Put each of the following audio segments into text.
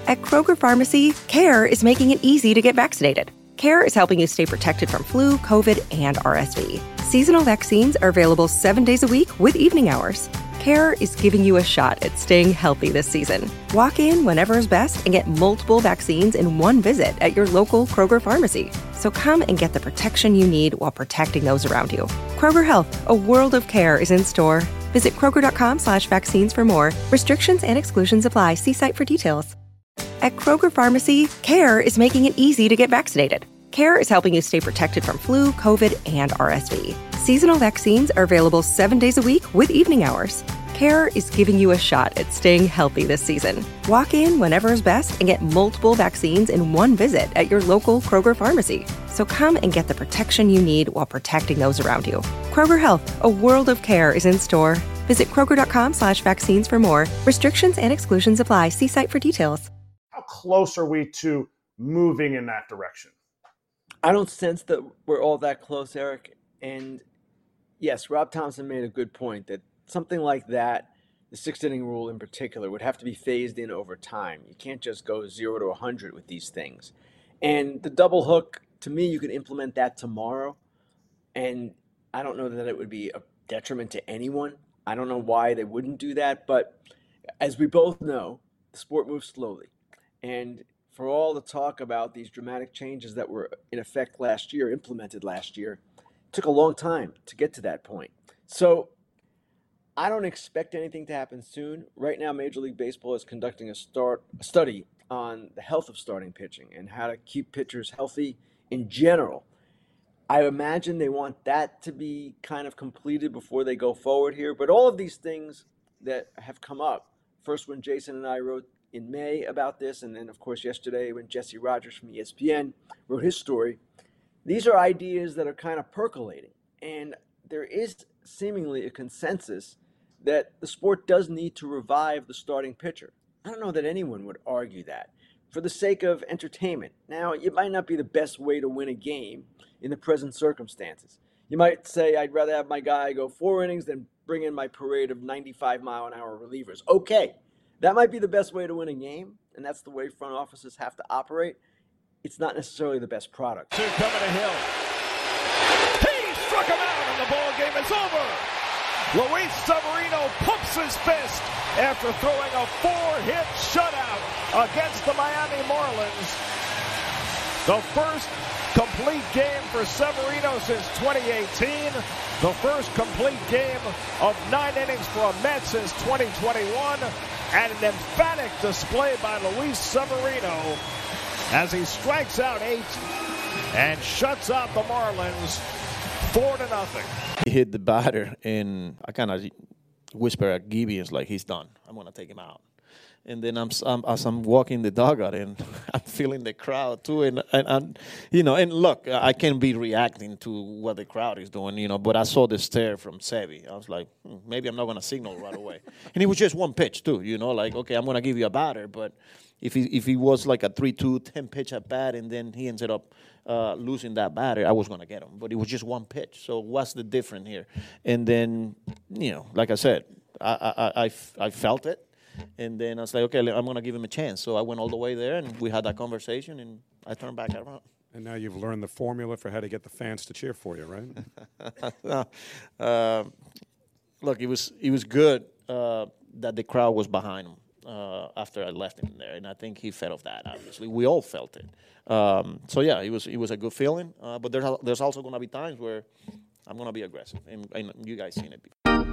At Kroger Pharmacy, CARE is making it easy to get vaccinated. CARE is helping you stay protected from flu, COVID, and RSV. Seasonal vaccines are available 7 days a week with evening hours. CARE is giving you a shot at staying healthy this season. Walk in whenever is best and get multiple vaccines in one visit at your local Kroger Pharmacy. So come and get the protection you need while protecting those around you. Kroger Health, a world of care is in store. Visit Kroger.com/vaccines for more. Restrictions and exclusions apply. See site for details. At Kroger Pharmacy, CARE is making it easy to get vaccinated. CARE is helping you stay protected from flu, COVID, and RSV. Seasonal vaccines are available 7 days a week with evening hours. CARE is giving you a shot at staying healthy this season. Walk in whenever is best and get multiple vaccines in one visit at your local Kroger Pharmacy. So come and get the protection you need while protecting those around you. Kroger Health, a world of care is in store. Visit Kroger.com/vaccines for more. Restrictions and exclusions apply. See site for details. How close are we to moving in that direction? I don't sense that we're all that close, Eric. And yes, Rob Thompson made a good point that something like that, the sixth inning rule in particular, would have to be phased in over time. You can't just go 0 to 100 with these things. And the double hook, to me, you can implement that tomorrow. And I don't know that it would be a detriment to anyone. I don't know why they wouldn't do that. But as we both know, the sport moves slowly. And for all the talk about these dramatic changes that were in effect last year, implemented last year, it took a long time to get to that point. So I don't expect anything to happen soon. Right now, Major League Baseball is conducting a study on the health of starting pitching and how to keep pitchers healthy in general. I imagine they want that to be kind of completed before they go forward here. But all of these things that have come up, first when Jason and I wrote in May about this, and then, of course, yesterday when Jesse Rogers from ESPN wrote his story, these are ideas that are kind of percolating. And there is seemingly a consensus that the sport does need to revive the starting pitcher. I don't know that anyone would argue that for the sake of entertainment. Now, it might not be the best way to win a game in the present circumstances. You might say, I'd rather have my guy go 4 innings than bring in my parade of 95-mile-an-hour relievers. Okay, that might be the best way to win a game, and that's the way front offices have to operate. It's not necessarily the best product. Two coming to Hill. He struck him out, and the ball game is over. Luis Severino pumps his fist after throwing a 4-hit shutout against the Miami Marlins. The first complete game for Severino since 2018. The first complete game of 9 innings for a Met since 2021. And an emphatic display by Luis Severino as he strikes out 8 and shuts out the Marlins 4-0. He hit the batter, and I kind of whisper at Gibby, it's like, he's done. I'm going to take him out. And then as I'm walking the dugout, and I'm feeling the crowd too, and look, I can't be reacting to what the crowd is doing, but I saw the stare from Sevy. I was like, maybe I'm not going to signal right away. And it was just one pitch too, like, okay, I'm going to give you a batter, but if he was like a 3-2, 10-pitch at bat, and then he ended up losing that batter, I was going to get him. But it was just one pitch. So what's the difference here? And then, like I said, I felt it. And then I was like, okay, I'm going to give him a chance. So I went all the way there, and we had that conversation, and I turned back around. And now you've learned the formula for how to get the fans to cheer for you, right? Look, it was good that the crowd was behind him after I left him there, and I think he fed off that. Obviously, we all felt it. So yeah, it was a good feeling. But there's also going to be times where I'm going to be aggressive, and you guys seen it before.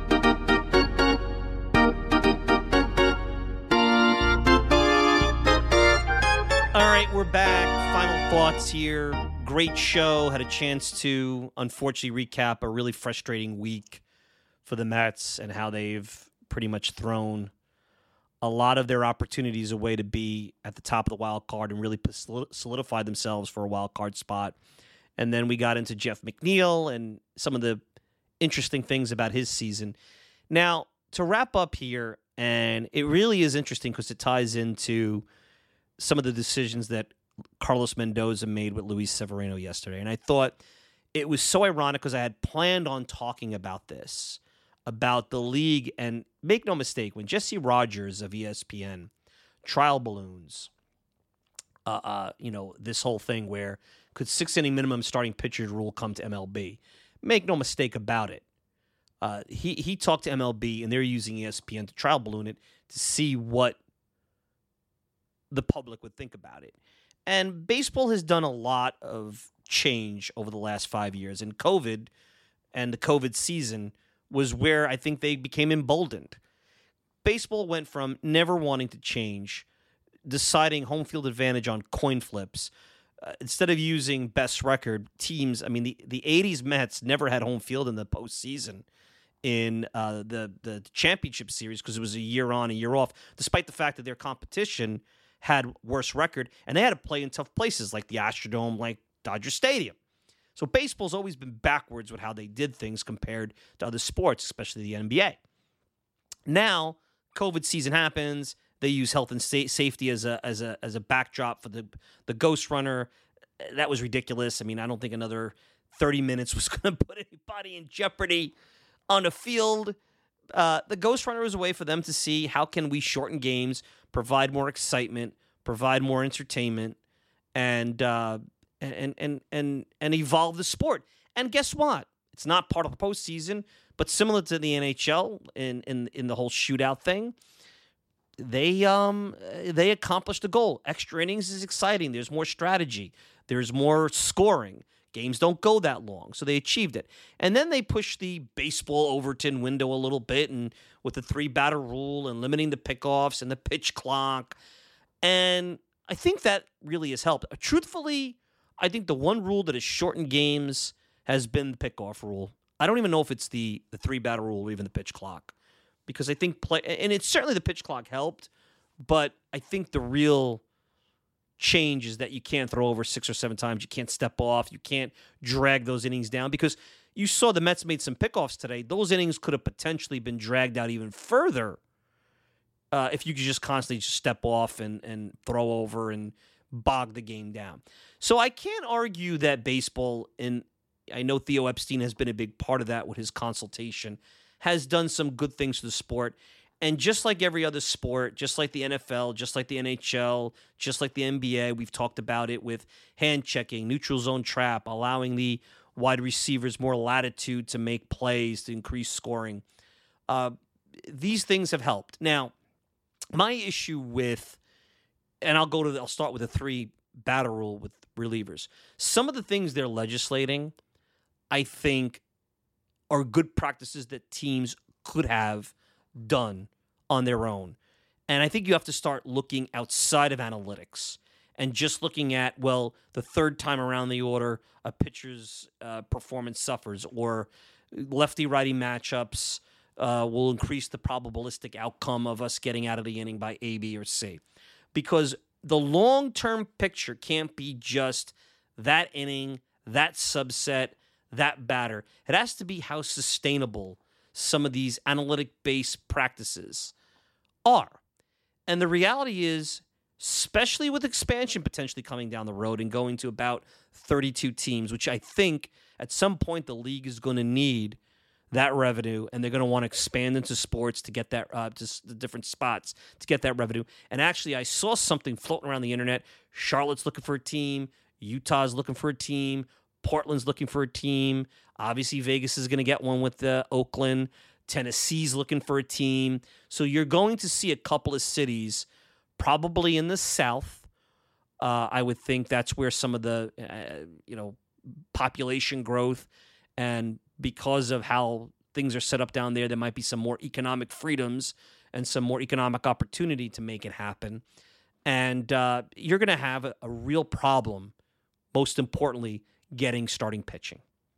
All right, we're back. Final thoughts here. Great show. Had a chance to, unfortunately, recap a really frustrating week for the Mets and how they've pretty much thrown a lot of their opportunities away to be at the top of the wild card and really solidify themselves for a wild card spot. And then we got into Jeff McNeil and some of the interesting things about his season. Now, to wrap up here, and it really is interesting because it ties into some of the decisions that Carlos Mendoza made with Luis Severino yesterday. And I thought it was so ironic because I had planned on talking about this, about the league. And make no mistake, when Jesse Rogers of ESPN, trial balloons, this whole thing where could 6-inning minimum starting pitcher rule come to MLB? Make no mistake about it. He talked to MLB, and they're using ESPN to trial balloon it to see what the public would think about it. And baseball has done a lot of change over the last 5 years. And COVID and the COVID season was where I think they became emboldened. Baseball went from never wanting to change, deciding home field advantage on coin flips. Instead of using best record teams, I mean, the 80s Mets never had home field in the postseason in the championship series because it was a year on, a year off, despite the fact that their competition had worse record, and they had to play in tough places like the Astrodome, like Dodger Stadium. So baseball's always been backwards with how they did things compared to other sports, especially the NBA. Now, COVID season happens. They use health and safety as a backdrop for the Ghost Runner. That was ridiculous. I mean, I don't think another 30 minutes was going to put anybody in jeopardy on the field. The Ghost Runner was a way for them to see how can we shorten games, provide more excitement, provide more entertainment, and evolve the sport. And guess what? It's not part of the postseason, but similar to the NHL in the whole shootout thing, they accomplished the goal. Extra innings is exciting. There's more strategy. There's more scoring. Games don't go that long, so they achieved it. And then they pushed the baseball Overton window a little bit, and with the 3-batter rule and limiting the pickoffs and the pitch clock. And I think that really has helped. Truthfully, I think the one rule that has shortened games has been the pickoff rule. I don't even know if it's the 3-batter rule or even the pitch clock, because I think and it's certainly the pitch clock helped, but I think the real change is that you can't throw over 6 or 7 times. You can't step off. You can't drag those innings down, because you saw the Mets made some pickoffs today. Those innings could have potentially been dragged out even further if you could just constantly just step off and throw over and bog the game down. So I can't argue that baseball, and I know Theo Epstein has been a big part of that with his consultation, has done some good things to the sport. And just like every other sport, just like the NFL, just like the NHL, just like the NBA, we've talked about it with hand checking, neutral zone trap, allowing the wide receivers more latitude to make plays, to increase scoring. These things have helped. Now, my issue with, and I'll start with a 3-batter rule with relievers. Some of the things they're legislating, I think, are good practices that teams could have done on their own. And I think you have to start looking outside of analytics and just looking at, well, the third time around the order, a pitcher's performance suffers, or lefty-righty matchups will increase the probabilistic outcome of us getting out of the inning by A, B, or C. Because the long-term picture can't be just that inning, that subset, that batter. It has to be how sustainable some of these analytic-based practices are. And the reality is, especially with expansion potentially coming down the road and going to about 32 teams, which I think at some point the league is going to need that revenue, and they're going to want to expand into sports to get that, just the different spots to get that revenue. And actually, I saw something floating around the internet. Charlotte's looking for a team. Utah's looking for a team. Portland's looking for a team. Obviously, Vegas is going to get one with Oakland. Tennessee's looking for a team. So you're going to see a couple of cities, probably in the South. I would think that's where some of the population growth, and because of how things are set up down there, there might be some more economic freedoms and some more economic opportunity to make it happen. And you're going to have a real problem, most importantly, getting starting pitching.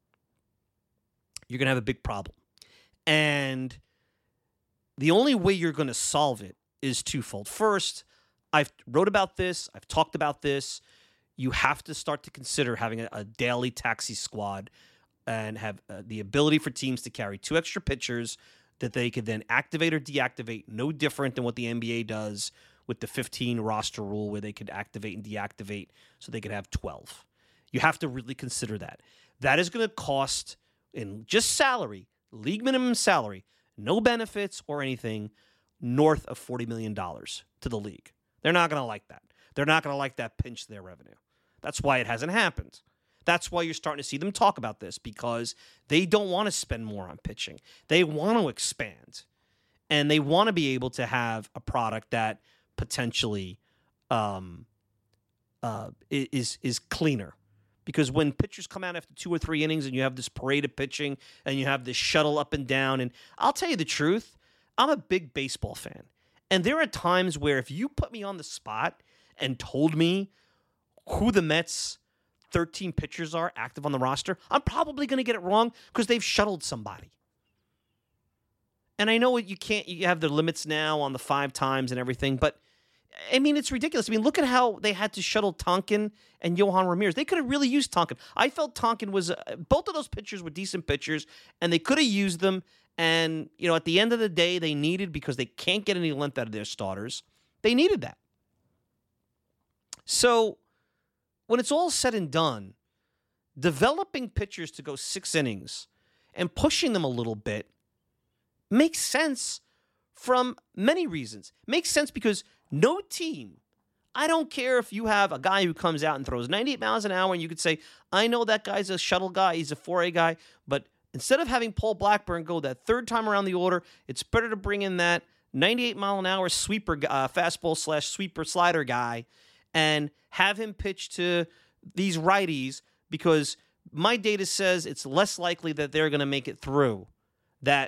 You're going to have a big problem. And the only way you're going to solve it is twofold. First, I've wrote about this. I've talked about this. You have to start to consider having a daily taxi squad and have the ability for teams to carry 2 extra pitchers that they could then activate or deactivate, no different than what the NBA does with the 15 roster rule, where they could activate and deactivate so they could have 12. You have to really consider that. That is going to cost, in just salary, league minimum salary, no benefits or anything, north of $40 million to the league. They're not going to like that. They're not going to like that pinch to their revenue. That's why it hasn't happened. That's why you're starting to see them talk about this, because they don't want to spend more on pitching. They want to expand, and they want to be able to have a product that potentially is cleaner. Because when pitchers come out after 2 or 3 innings and you have this parade of pitching and you have this shuttle up and down, and I'll tell you the truth, I'm a big baseball fan. And there are times where if you put me on the spot and told me who the Mets' 13 pitchers are active on the roster, I'm probably going to get it wrong because they've shuttled somebody. And I know you have the limits now on the 5 times and everything, but I mean, it's ridiculous. I mean, look at how they had to shuttle Tonkin and Johan Ramirez. They could have really used Tonkin. I felt Tonkin was both of those pitchers were decent pitchers, and they could have used them. And, you know, at the end of the day, they needed, because they can't get any length out of their starters, they needed that. So when it's all said and done, developing pitchers to go 6 innings and pushing them a little bit makes sense from many reasons. Makes sense because no team, I don't care if you have a guy who comes out and throws 98 miles an hour and you could say, I know that guy's a shuttle guy, he's a 4A guy, but instead of having Paul Blackburn go that 3rd time around the order, it's better to bring in that 98 mile an hour sweeper, fastball / sweeper slider guy and have him pitch to these righties, because my data says it's less likely that they're going to make it through that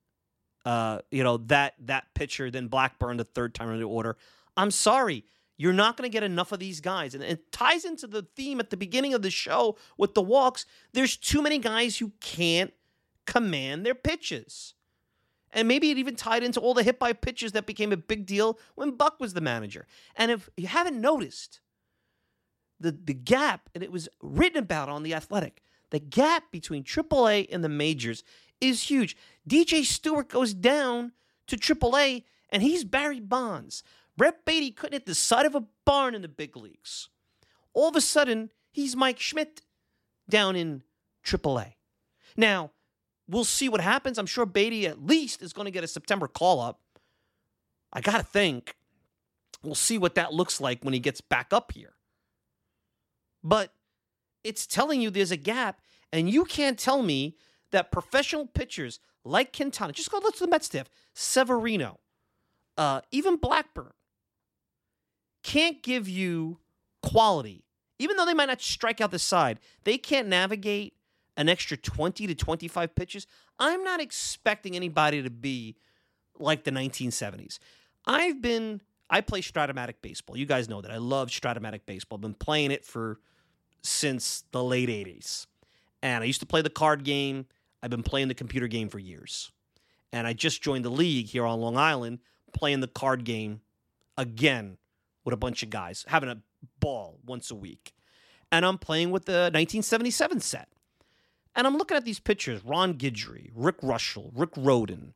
that pitcher than Blackburn the 3rd time around the order. I'm sorry. You're not going to get enough of these guys. And it ties into the theme at the beginning of the show with the walks. There's too many guys who can't command their pitches. And maybe it even tied into all the hit by pitches that became a big deal when Buck was the manager. And if you haven't noticed, the gap, and it was written about on The Athletic, the gap between AAA and the majors is huge. DJ Stewart goes down to AAA, and he's Barry Bonds. Brett Beatty couldn't hit the side of a barn in the big leagues. All of a sudden, he's Mike Schmidt down in AAA. Now, we'll see what happens. I'm sure Beatty at least is going to get a September call-up. I got to think. We'll see what that looks like when he gets back up here. But it's telling you there's a gap, and you can't tell me that professional pitchers like Quintana, just go look to the Mets staff, Severino, even Blackburn, can't give you quality. Even though they might not strike out the side, they can't navigate an extra 20 to 25 pitches. I'm not expecting anybody to be like the 1970s. I play Stratomatic baseball. You guys know that. I love Stratomatic baseball. I've been playing it since the late 80s. And I used to play the card game. I've been playing the computer game for years. And I just joined the league here on Long Island, playing the card game again with a bunch of guys, having a ball once a week. And I'm playing with the 1977 set. And I'm looking at these pitchers, Ron Guidry, Rick Russell, Rick Rhoden,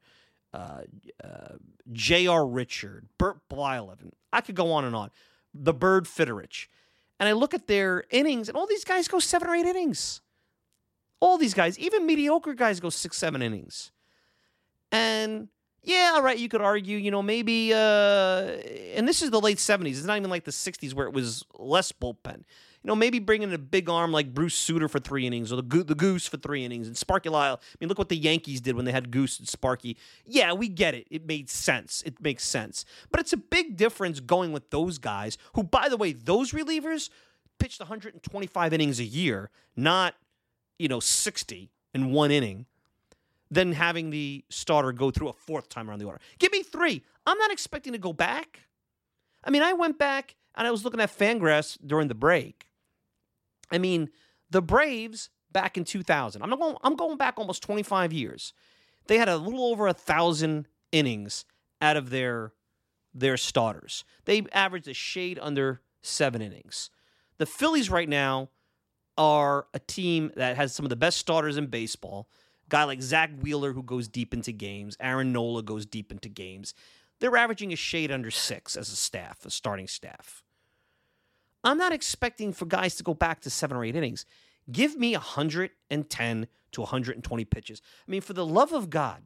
J.R. Richard, Burt Blyleven. I could go on. The Bird Fitterich. And I look at their innings, and all these guys go 7 or 8 innings. All these guys, even mediocre guys, go 6, 7 innings. And yeah, all right, you could argue, maybe, and this is the late 70s. It's not even like the 60s where it was less bullpen. Maybe bringing in a big arm like Bruce Sutter for 3 innings, or the Goose for 3 innings, and Sparky Lyle. I mean, look what the Yankees did when they had Goose and Sparky. Yeah, we get it. It made sense. It makes sense. But it's a big difference going with those guys who, by the way, those relievers pitched 125 innings a year, not 60 in 1 inning, than having the starter go through a 4th time around the order. Give me 3. I'm not expecting to go back. I mean, I went back and I was looking at Fangraphs during the break. I mean, the Braves back in 2000. I'm going back almost 25 years. They had a little over 1,000 innings out of their starters. They averaged a shade under 7 innings. The Phillies right now are a team that has some of the best starters in baseball. A guy like Zach Wheeler, who goes deep into games. Aaron Nola goes deep into games. They're averaging a shade under 6 as a starting staff. I'm not expecting for guys to go back to 7 or 8 innings. Give me 110 to 120 pitches. I mean, for the love of God,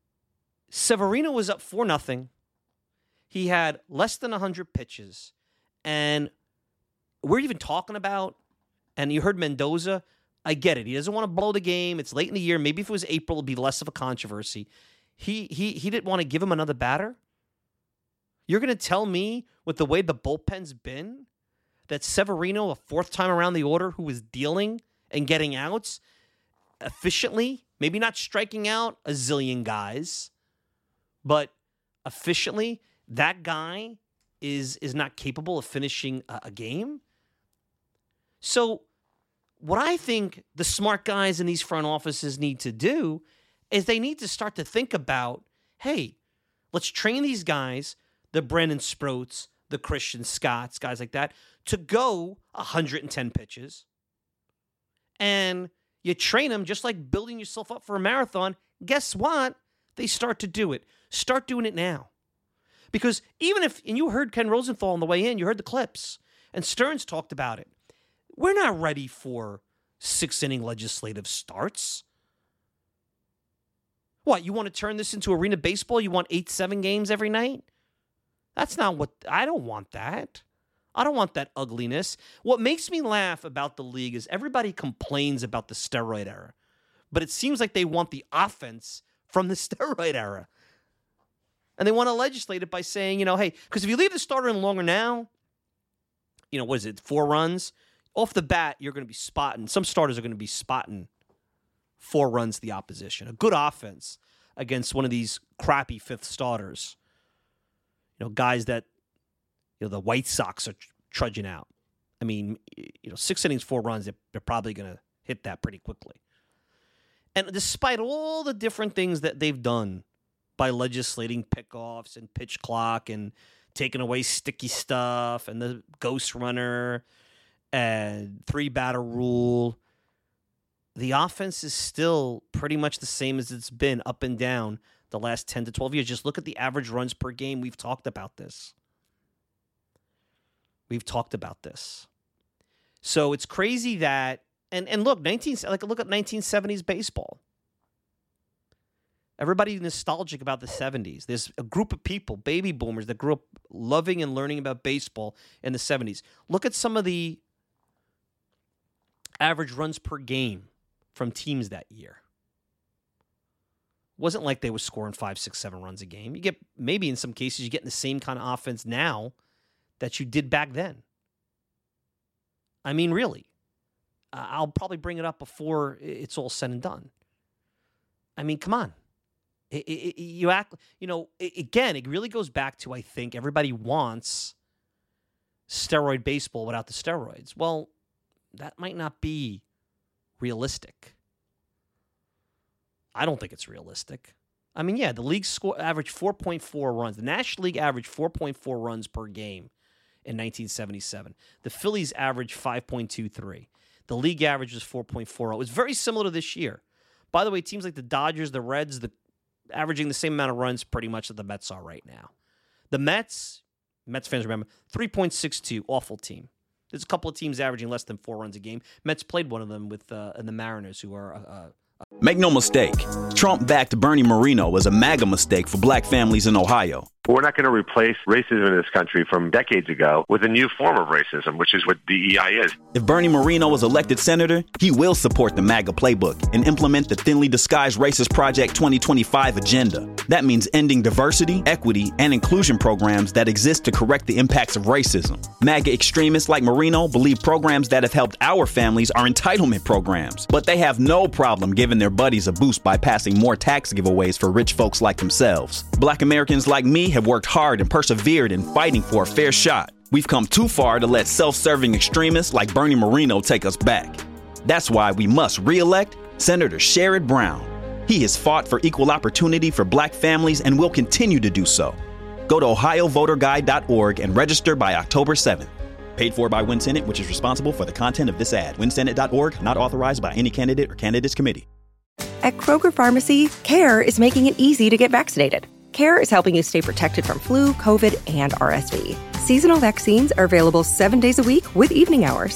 Severino was up 4-0. He had less than 100 pitches, And we're even talking about, and you heard Mendoza, I get it. He doesn't want to blow the game. It's late in the year. Maybe if it was April, it'd be less of a controversy. He didn't want to give him another batter? You're going to tell me, with the way the bullpen's been, that Severino, a fourth time around the order, who was dealing and getting outs efficiently, maybe not striking out a zillion guys, but efficiently, that guy is not capable of finishing a game? So what I think the smart guys in these front offices need to do is they need to start to think about, hey, let's train these guys, the Brennan Sproats, the Christian Scotts, guys like that, to go 110 pitches. And you train them just like building yourself up for a marathon. Guess what? They start to do it. Start doing it now. Because even if, and you heard Ken Rosenthal on the way in, you heard the clips, and Stearns talked about it. We're not ready for 6-inning legislative starts. What, you want to turn this into arena baseball? You want 8-7 games every night? That's not what, I don't want that. I don't want that ugliness. What makes me laugh about the league is everybody complains about the steroid era, but it seems like they want the offense from the steroid era. And they want to legislate it by saying, hey, because if you leave the starter in longer now, what is it, 4 runs? Off the bat, you're going to be spotting. Some starters are going to be spotting 4 runs to the opposition. A good offense against one of these crappy fifth starters. Guys that, the White Sox are trudging out. I mean, 6 innings, 4 runs, they're probably going to hit that pretty quickly. And despite all the different things that they've done by legislating pickoffs and pitch clock and taking away sticky stuff and the ghost runner and 3-batter rule, the offense is still pretty much the same as it's been up and down the last 10 to 12 years. Just look at the average runs per game. We've talked about this. So it's crazy that, and look, look at 1970s baseball. Everybody's nostalgic about the 70s. There's a group of people, baby boomers, that grew up loving and learning about baseball in the 70s. Look at some of the average runs per game from teams that year. It wasn't like they were scoring 5, 6, 7 runs a game. You get, maybe in some cases, you're getting the same kind of offense now that you did back then. I mean, really. I'll probably bring it up before it's all said and done. I mean, come on. You act, again, it really goes back to, I think, everybody wants steroid baseball without the steroids. Well, that might not be realistic. I don't think it's realistic. I mean, yeah, the league averaged 4.4 runs. The National League averaged 4.4 runs per game in 1977. The Phillies averaged 5.23. The league average was 4.40. It was very similar to this year. By the way, teams like the Dodgers, the Reds, averaging the same amount of runs pretty much that the Mets are right now. The Mets fans remember, 3.62, awful team. There's a couple of teams averaging less than 4 runs a game. Mets played one of them with and the Mariners, who are... Make no mistake, Trump-backed Bernie Moreno was a MAGA mistake for black families in Ohio. We're not going to replace racism in this country from decades ago with a new form of racism, which is what DEI is. If Bernie Moreno was elected senator, he will support the MAGA playbook and implement the thinly disguised Racist Project 2025 agenda. That means ending diversity, equity, and inclusion programs that exist to correct the impacts of racism. MAGA extremists like Moreno believe programs that have helped our families are entitlement programs, but they have no problem giving their buddies a boost by passing more tax giveaways for rich folks like themselves. Black Americans like me have worked hard and persevered in fighting for a fair shot. We've come too far to let self-serving extremists like Bernie Moreno take us back. That's why we must re-elect Senator Sherrod Brown. He has fought for equal opportunity for black families and will continue to do so. Go to ohiovoterguide.org and register by October 7th. Paid for by WinSenate, which is responsible for the content of this ad. WinSenate.org, not authorized by any candidate or candidates committee. At Kroger Pharmacy, CARE is making it easy to get vaccinated. CARE is helping you stay protected from flu, COVID, and RSV. Seasonal vaccines are available 7 days a week with evening hours.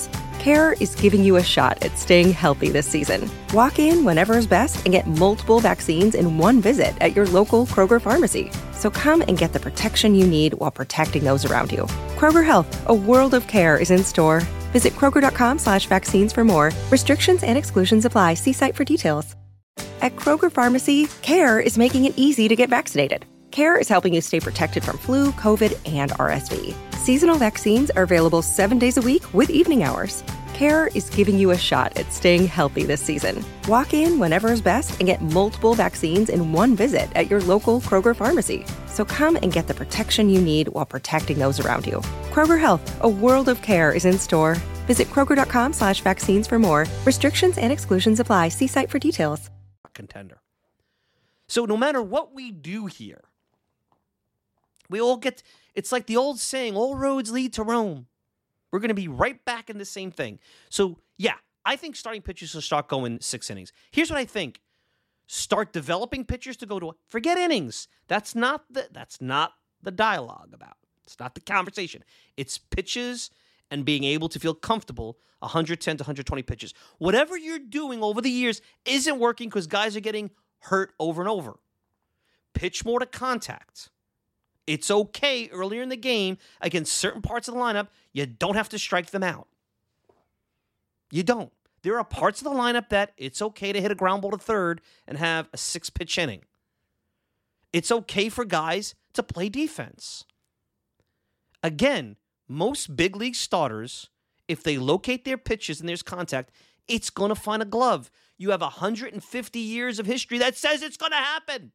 CARE is giving you a shot at staying healthy this season. Walk in whenever is best and get multiple vaccines in one visit at your local Kroger pharmacy. So come and get the protection you need while protecting those around you. Kroger Health, a world of care is in store. Visit Kroger.com/vaccines for more. Restrictions and exclusions apply. See site for details. At Kroger Pharmacy, CARE is making it easy to get vaccinated. CARE is helping you stay protected from flu, COVID, and RSV. Seasonal vaccines are available 7 days a week with evening hours. CARE is giving you a shot at staying healthy this season. Walk in whenever is best and get multiple vaccines in one visit at your local Kroger pharmacy. So come and get the protection you need while protecting those around you. Kroger Health, a world of care is in store. Visit Kroger.com/vaccines for more. Restrictions and exclusions apply. See site for details. Contender. So no matter what we do here, we all get, it's like the old saying, all roads lead to Rome. We're going to be right back in the same thing. So, yeah, I think starting pitchers will start going 6 innings. Here's what I think. Start developing pitchers to go to, forget innings. That's not the dialogue about. It's not the conversation. It's pitches and being able to feel comfortable 110 to 120 pitches. Whatever you're doing over the years isn't working because guys are getting hurt over and over. Pitch more to contact. It's okay earlier in the game against certain parts of the lineup. You don't have to strike them out. You don't. There are parts of the lineup that it's okay to hit a ground ball to third and have a 6-pitch inning. It's okay for guys to play defense. Again, most big league starters, if they locate their pitches and there's contact, it's going to find a glove. You have 150 years of history that says it's going to happen.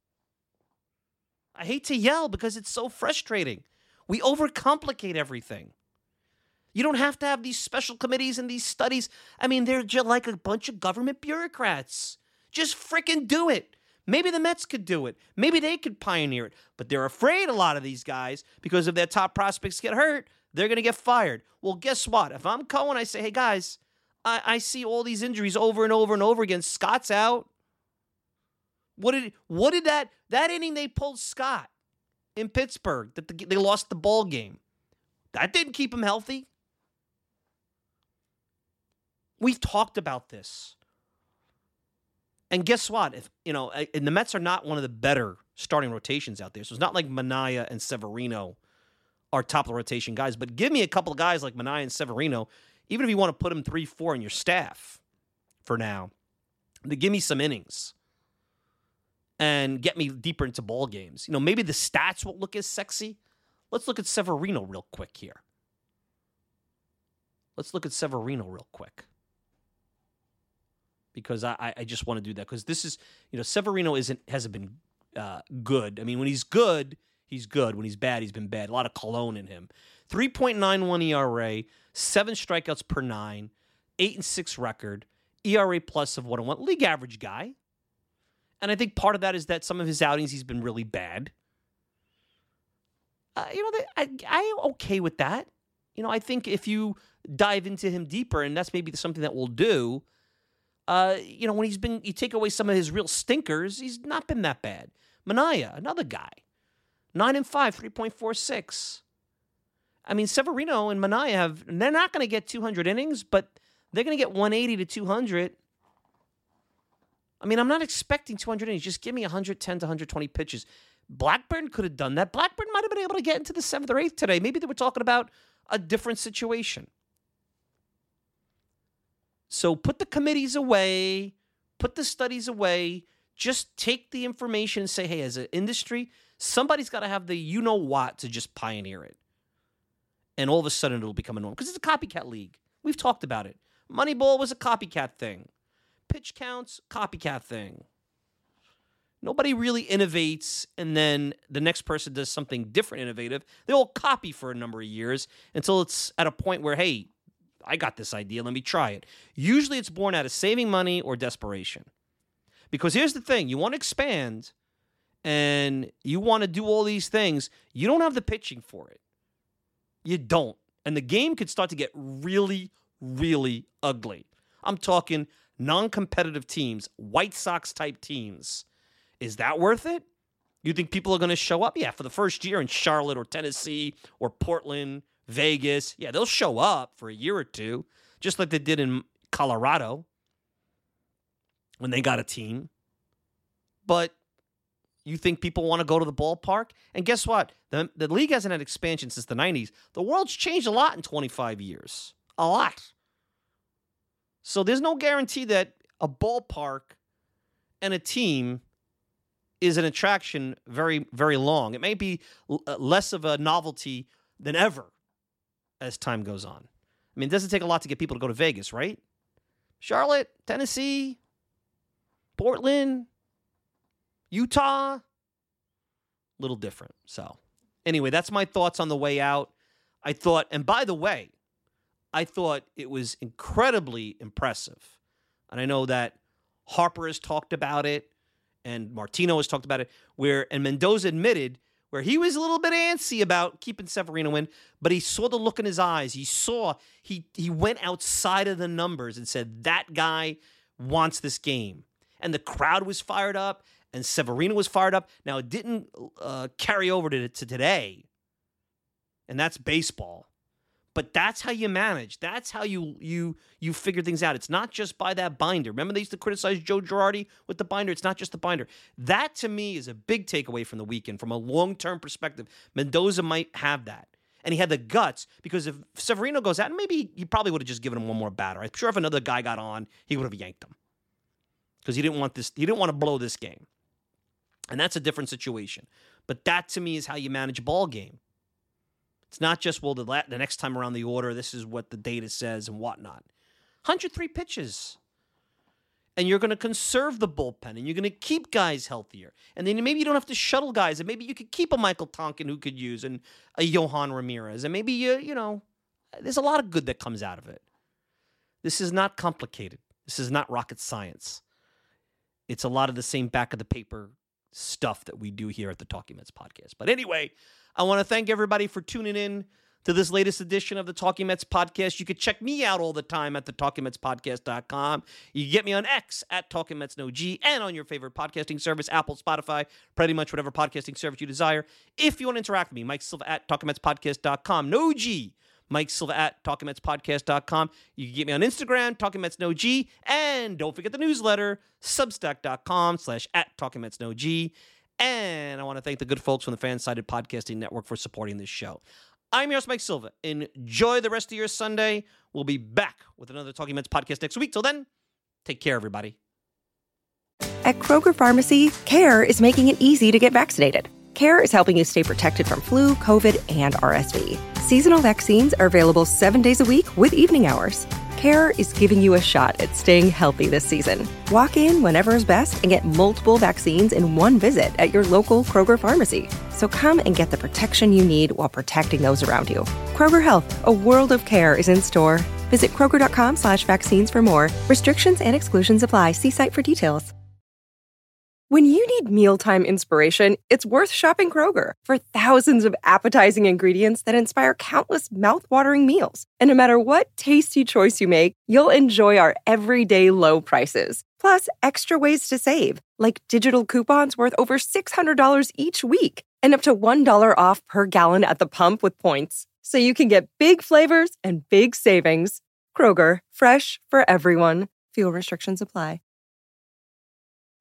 I hate to yell because it's so frustrating. We overcomplicate everything. You don't have to have these special committees and these studies. I mean, they're just like a bunch of government bureaucrats. Just freaking do it. Maybe the Mets could do it. Maybe they could pioneer it. But they're afraid, a lot of these guys, because if their top prospects get hurt, they're going to get fired. Well, guess what? If I'm Cohen, I say, hey, guys, I see all these injuries over and over and over again. Scott's out. What did that inning they pulled Scott in Pittsburgh, that they lost the ball game? That didn't keep him healthy. We've talked about this. And guess what? And the Mets are not one of the better starting rotations out there. So it's not like Manaea and Severino are top of the rotation guys. But give me a couple of guys like Manaea and Severino, even if you want to put them 3-4 in your staff for now, to give me some innings and get me deeper into ball games. Maybe the stats won't look as sexy. Let's look at Severino real quick here. Because I just want to do that. Because this is, Severino hasn't been good. I mean, when he's good, he's good. When he's bad, he's been bad. A lot of cologne in him. 3.91 ERA, 7 strikeouts per 9, 8-6 record, ERA plus of 1.01. League average guy. And I think part of that is that some of his outings, he's been really bad. I'm okay with that. I think if you dive into him deeper, and that's maybe something that we'll do, when you take away some of his real stinkers, he's not been that bad. Manaea, another guy, 9-5, 3.46. I mean, Severino and Manaea they're not going to get 200 innings, but they're going to get 180 to 200. I mean, I'm not expecting 200 innings. Just give me 110 to 120 pitches. Blackburn could have done that. Blackburn might have been able to get into the 7th or 8th today. Maybe they were talking about a different situation. So put the committees away, put the studies away, just take the information and say, hey, as an industry, somebody's got to have the you-know-what to just pioneer it. And all of a sudden it'll become a norm. Because it's a copycat league. We've talked about it. Moneyball was a copycat thing. Pitch counts, copycat thing. Nobody really innovates, and then the next person does something different, innovative. They all copy for a number of years until it's at a point where, hey, I got this idea, let me try it. Usually it's born out of saving money or desperation. Because here's the thing, you want to expand, and you want to do all these things, you don't have the pitching for it. You don't. And the game could start to get really, really ugly. I'm talking non-competitive teams, White Sox-type teams. Is that worth it? You think people are going to show up? Yeah, for the first year in Charlotte or Tennessee or Portland, Vegas. Yeah, they'll show up for a year or two. just like they did in Colorado when they got a team. But you think people want to go to the ballpark? And guess what? The league hasn't had expansion since the 90s. The world's changed a lot in 25 years. A lot. So there's no guarantee that a ballpark and a team is an attraction very, very long. It may be less of a novelty than ever as time goes on. I mean, it doesn't take a lot to get people to go to Vegas, right? Charlotte, Tennessee, Portland, Utah, a little different. So anyway, that's my thoughts on the way out. I thought, and by the way, I thought it was incredibly impressive. And I know that Harper has talked about it and Martino has talked about it, and Mendoza admitted where he was a little bit antsy about keeping Severino in, but he saw the look in his eyes. He went outside of the numbers and said, that guy wants this game. And the crowd was fired up, and Severino was fired up. Now, it didn't carry over to today, and that's baseball. But that's how you manage. That's how you figure things out. It's not just by that binder. Remember they used to criticize Joe Girardi with the binder? It's not just the binder. That, to me, is a big takeaway from the weekend. From a long-term perspective, Mendoza might have that. And he had the guts, because if Severino goes out, and maybe he probably would have just given him one more batter. I'm sure if another guy got on, he would have yanked him. Because he didn't want to blow this game. And that's a different situation. But that, to me, is how you manage a ball game. It's not just, well, the next time around the order, this is what the data says and whatnot. 103 pitches. And you're going to conserve the bullpen, and you're going to keep guys healthier. And then maybe you don't have to shuttle guys, and maybe you could keep a Michael Tonkin who could use, and a Johan Ramirez. And maybe, there's a lot of good that comes out of it. This is not complicated. This is not rocket science. It's a lot of the same back of the paper stuff that we do here at the Talking Mets podcast. But anyway, I want to thank everybody for tuning in to this latest edition of the Talking Mets podcast. You can check me out all the time at the TalkingMetsPodcast.com. You can get me on X at Talking Mets No G, and on your favorite podcasting service, Apple, Spotify, pretty much whatever podcasting service you desire. If you want to interact with me, Mike Silva at TalkingMetsPodcast.com. No G. Mike Silva at TalkingMetsPodcast.com. You can get me on Instagram, Talking Mets No G, and don't forget the newsletter, Substack.com/at Talking Mets No G. And I want to thank the good folks from the Fan-Sided Podcasting Network for supporting this show. I'm your host, Mike Silva. Enjoy the rest of your Sunday. We'll be back with another Talking Mets podcast next week. Till then, take care, everybody. At Kroger Pharmacy, CARE is making it easy to get vaccinated. CARE is helping you stay protected from flu, COVID, and RSV. Seasonal vaccines are available 7 days a week with evening hours. CARE is giving you a shot at staying healthy this season. Walk in whenever is best and get multiple vaccines in one visit at your local Kroger pharmacy. So come and get the protection you need while protecting those around you. Kroger Health, a world of care is in store. Visit Kroger.com/vaccines for more. Restrictions and exclusions apply. See site for details. When you need mealtime inspiration, it's worth shopping Kroger for thousands of appetizing ingredients that inspire countless mouth-watering meals. And no matter what tasty choice you make, you'll enjoy our everyday low prices. Plus, extra ways to save, like digital coupons worth over $600 each week and up to $1 off per gallon at the pump with points. So you can get big flavors and big savings. Kroger, fresh for everyone. Fuel restrictions apply.